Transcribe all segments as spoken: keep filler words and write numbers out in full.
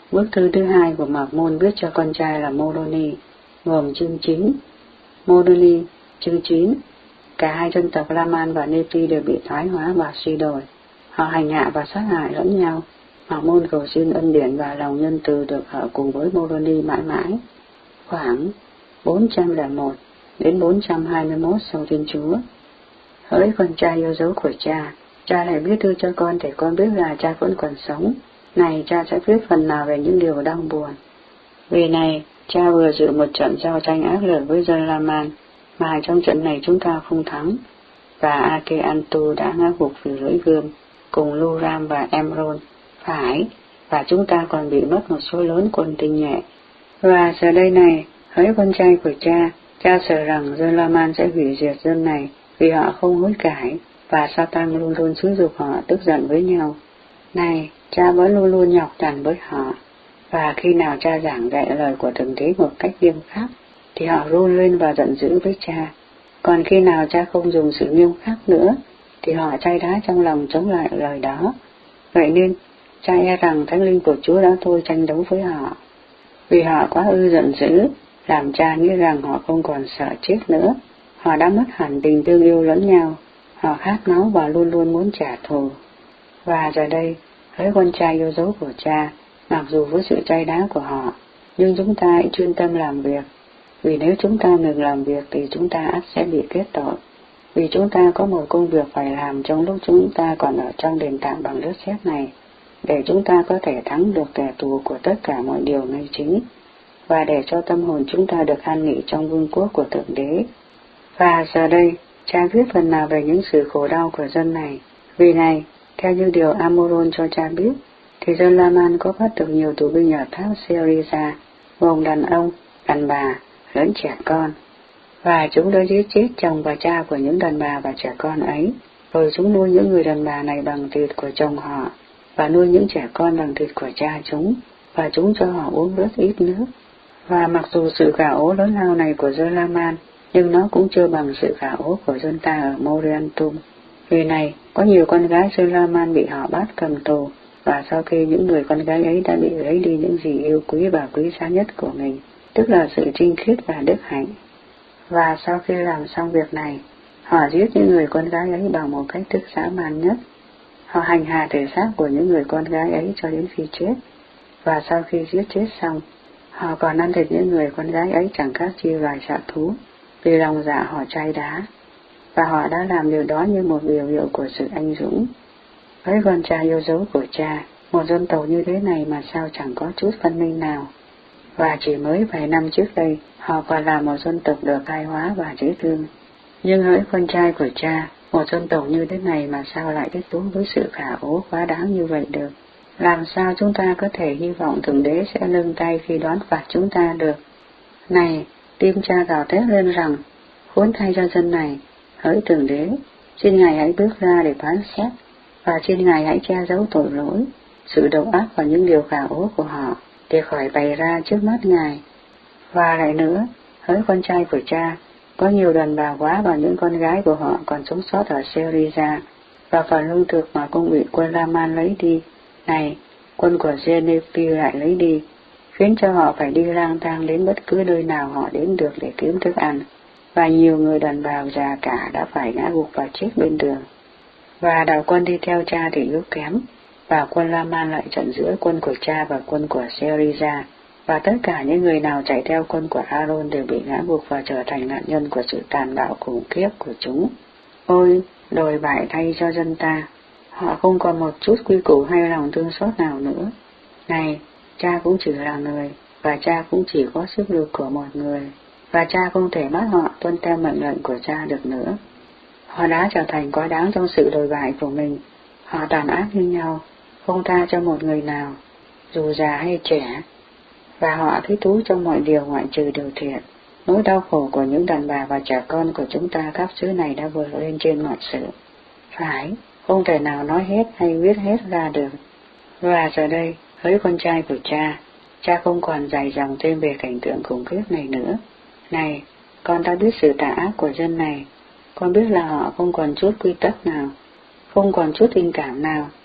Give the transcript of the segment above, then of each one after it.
Bức thư thứ hai của Mạc Môn viết cho con trai là Moroni, gồm chương chín. Moroni, chương chín. Cả hai dân tộc Laman và Nephi đều bị thoái hóa và suy đồi. Họ hành hạ và sát hại lẫn nhau. Mạc Môn cầu xin ân điển và lòng nhân từ được ở cùng với Moroni mãi mãi. Khoảng bốn trăm lẻ một đến bốn trăm hai mươi mốt sau Thiên Chúa. Hỡi con trai yêu dấu của cha, cha lại viết thư cho con để con biết là cha vẫn còn sống. Này, cha sẽ viết phần nào về những điều đau buồn. Vì này, cha vừa dự một trận giao tranh ác liệt với dân Laman, mà trong trận này chúng ta không thắng. Và Ake-Antu đã ngã gục vì lưỡi gươm, cùng Luram và Emron, phải, và chúng ta còn bị mất một số lớn quân tinh nhuệ. Và giờ đây này, hỡi con trai của cha, cha sợ rằng dân Laman sẽ hủy diệt dân này vì họ không hối cải, và Satan luôn luôn xúi giục họ tức giận với nhau. Này, cha vẫn luôn luôn nhọc nhằn với họ, và khi nào cha giảng dạy lời của Thượng Đế một cách nghiêm khắc, thì họ run lên và giận dữ với cha. Còn khi nào cha không dùng sự nghiêm khắc nữa, thì họ chai đá trong lòng chống lại lời đó. Vậy nên, cha e rằng Thánh Linh của Chúa đã thôi tranh đấu với họ. Vì họ quá ư giận dữ, làm cha nghĩ rằng họ không còn sợ chết nữa. Họ đã mất hẳn tình thương yêu lẫn nhau. Họ khát máu và luôn luôn muốn trả thù. Và giờ đây, hỡi con trai yêu dấu của cha, mặc dù với sự chai đá của họ, nhưng chúng ta hãy chuyên tâm làm việc. Vì nếu chúng ta ngừng làm việc thì chúng ta ắt sẽ bị kết tội. Vì chúng ta có một công việc phải làm trong lúc chúng ta còn ở trong đền tạm bằng đất sét này, để chúng ta có thể thắng được kẻ thù của tất cả mọi điều ngay chính, và để cho tâm hồn chúng ta được an nghỉ trong vương quốc của Thượng Đế. Và giờ đây, cha viết phần nào về những sự khổ đau của dân này. Vì này, theo như điều Amoron cho cha biết, thì dân Laman có bắt được nhiều tù binh ở thác Seriza, gồm đàn ông, đàn bà, lẫn trẻ con. Và chúng đã giết chết chồng và cha của những đàn bà và trẻ con ấy, rồi chúng nuôi những người đàn bà này bằng thịt của chồng họ, và nuôi những trẻ con bằng thịt của cha chúng, và chúng cho họ uống rất ít nước. Và mặc dù sự gà ố lớn lao này của dân Laman, nhưng nó cũng chưa bằng sự gà ố của dân ta ở Moriantum. Vì này, có nhiều con gái dân Laman bị họ bắt cầm tù, và sau khi những người con gái ấy đã bị lấy đi những gì yêu quý và quý giá nhất của mình, tức là sự trinh khiết và đức hạnh. Và sau khi làm xong việc này, họ giết những người con gái ấy bằng một cách thức dã man nhất. Họ hành hạ thể xác của những người con gái ấy cho đến khi chết. Và sau khi giết chết xong, họ còn ăn thịt những người con gái ấy chẳng khác chi loài dã thú, vì lòng dạ họ chai đá. Và họ đã làm điều đó như một biểu hiệu của sự anh dũng. Với con trai yêu dấu của cha, một dân tộc như thế này mà sao chẳng có chút văn minh nào. Và chỉ mới vài năm trước đây, họ còn là một dân tộc được khai hóa và dễ thương. Nhưng hỡi con trai của cha, một dân tộc như thế này mà sao lại kết thúc với sự khả ố quá đáng như vậy được? Làm sao chúng ta có thể hy vọng Thượng Đế sẽ nâng tay khi đoán phạt chúng ta được? Này, tim cha gào thét lên rằng, khốn thay cho dân này, hỡi Thượng Đế, xin Ngài hãy bước ra để phán xét, và xin Ngài hãy che giấu tội lỗi, sự độc ác và những điều khả ố của họ, để khỏi bày ra trước mắt Ngài. Và lại nữa, hỡi con trai của cha, có nhiều đàn bà quá và những con gái của họ còn sống sót ở Seriza, và phần lương thực mà cũng bị quân Laman lấy đi. Này, quân của Genepi lại lấy đi, khiến cho họ phải đi lang thang đến bất cứ nơi nào họ đến được để kiếm thức ăn, và nhiều người đàn bà già cả đã phải ngã gục và chết bên đường. Và đạo quân đi theo cha thì yếu kém, và quân Laman lại trận giữa quân của cha và quân của Seriza, và tất cả những người nào chạy theo quân của Aaron đều bị ngã gục và trở thành nạn nhân của sự tàn bạo khủng khiếp của chúng. Ôi, đồi bại thay cho dân ta, họ không còn một chút quy củ hay lòng thương xót nào nữa. Này, cha cũng chỉ là người, và cha cũng chỉ có sức lực của một người, và cha không thể bắt họ tuân theo mệnh lệnh của cha được nữa. Họ đã trở thành quá đáng trong sự đồi bại của mình. Họ tàn ác như nhau, không tha cho một người nào, dù già hay trẻ, và họ thích thú trong mọi điều ngoại trừ điều thiện. Nỗi đau khổ của những đàn bà và trẻ con của chúng ta khắp xứ này đã vượt lên trên mọi sự. Phải, không thể nào nói hết hay viết hết ra được. Và giờ đây, hỡi con trai của cha, cha không còn dày dòng thêm về cảnh tượng khủng khiếp này nữa. Này, con đã biết sự tà ác của dân này. Con biết là họ không còn chút quy tắc nào, không còn chút tình cảm nào,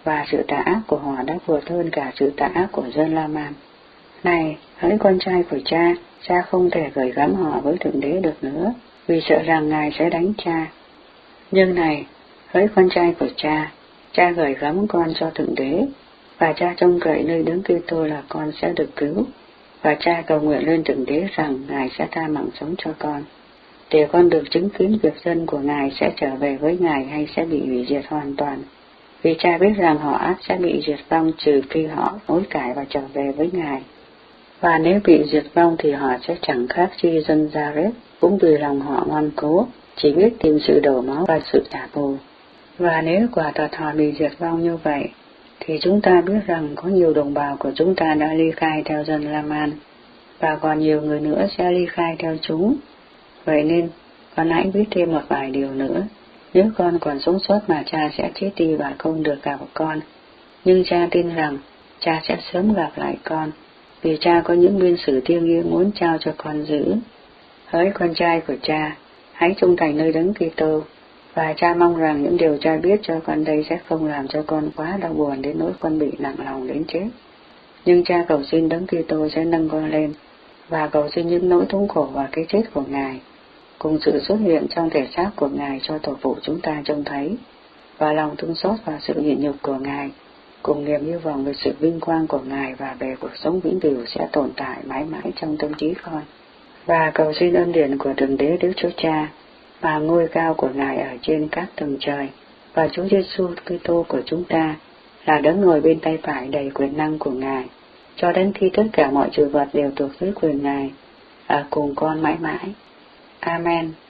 và sự tà ác của họ đã vượt hơn cả sự tà ác của dân La-man. Này, hỡi con trai của cha, cha không thể gửi gắm họ với Thượng Đế được nữa, vì sợ rằng Ngài sẽ đánh cha. Nhưng này, hỡi con trai của cha, cha gửi gắm con cho Thượng Đế, và cha trông cậy nơi Đấng Kitô là con sẽ được cứu, và cha cầu nguyện lên Thượng Đế rằng Ngài sẽ tha mạng sống cho con, để con được chứng kiến việc dân của Ngài sẽ trở về với Ngài hay sẽ bị hủy diệt hoàn toàn. Vì cha biết rằng họ ắt sẽ bị diệt vong trừ khi họ hối cải và trở về với Ngài. Và nếu bị diệt vong thì họ sẽ chẳng khác chi dân Gia-rét, cũng vì lòng họ ngoan cố, chỉ biết tìm sự đổ máu và sự trả thù. Và nếu quả thật họ bị diệt vong như vậy, thì chúng ta biết rằng có nhiều đồng bào của chúng ta đã ly khai theo dân La-man, và còn nhiều người nữa sẽ ly khai theo chúng. Vậy nên, con hãy biết thêm một vài điều nữa. Nếu con còn sống sót mà cha sẽ chết đi và không được gặp con, nhưng cha tin rằng cha sẽ sớm gặp lại con, vì cha có những nguyên sử thiêng liêng muốn trao cho con giữ. Hỡi con trai của cha, hãy trung thành nơi Đấng Kitô, và cha mong rằng những điều cha biết cho con đây sẽ không làm cho con quá đau buồn đến nỗi con bị nặng lòng đến chết. Nhưng cha cầu xin Đấng Kitô sẽ nâng con lên, và cầu xin những nỗi thống khổ và cái chết của Ngài, cùng sự xuất hiện trong thể xác của Ngài cho tổ phụ chúng ta trông thấy, và lòng thương xót và sự nhịn nhục của Ngài, cùng niềm hy vọng về sự vinh quang của Ngài và về cuộc sống vĩnh cửu sẽ tồn tại mãi mãi trong tâm trí con. Và cầu xin ân điển của Thượng Đế Đức Chúa Cha, và ngôi cao của Ngài ở trên các tầng trời, và Chúa Giêsu Kitô của chúng ta, là Đấng ngồi bên tay phải đầy quyền năng của Ngài, cho đến khi tất cả mọi sự vật đều thuộc dưới quyền Ngài, ở cùng con mãi mãi. Amen.